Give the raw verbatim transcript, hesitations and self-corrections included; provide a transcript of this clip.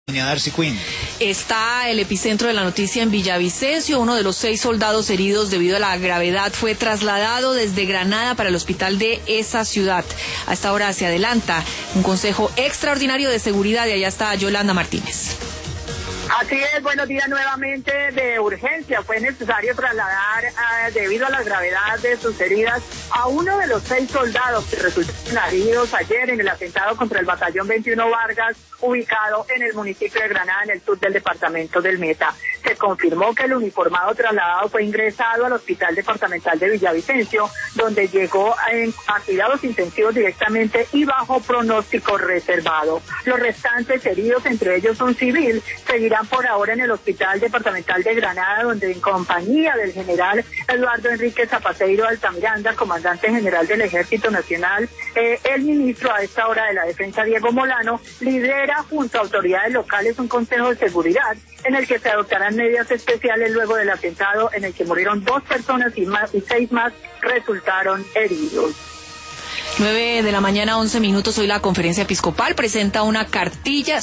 Doña Darcy Quinn. Está el epicentro de la noticia en Villavicencio. Uno de los seis soldados heridos debido a la gravedad fue trasladado desde Granada para el hospital de esa ciudad. A esta hora se adelanta un consejo extraordinario de seguridad y allá está Yolanda Martínez. Así es, buenos días nuevamente. De urgencia fue necesario trasladar, uh, debido a la gravedad de sus heridas, a uno de los seis soldados que resultaron heridos ayer en el atentado contra el batallón veintiuno Vargas, ubicado en el municipio de Granada, en el sur del departamento del Meta. Se confirmó que el uniformado trasladado fue ingresado al Hospital Departamental de Villavicencio, donde llegó en, a cuidados intensivos directamente y bajo pronóstico reservado. Los restantes heridos, entre ellos un civil, seguirán por ahora en el Hospital Departamental de Granada, donde en compañía del general Eduardo Enrique Zapateiro Altamiranda, comandante general del Ejército Nacional, eh, el ministro a esta hora de la Defensa, Diego Molano, lidera junto a autoridades locales un consejo de seguridad en el que se adoptarán medidas especiales luego del atentado en el que murieron dos personas y, más, y seis más resultaron heridos. nueve de la mañana, once minutos. Hoy la Conferencia Episcopal presenta una cartilla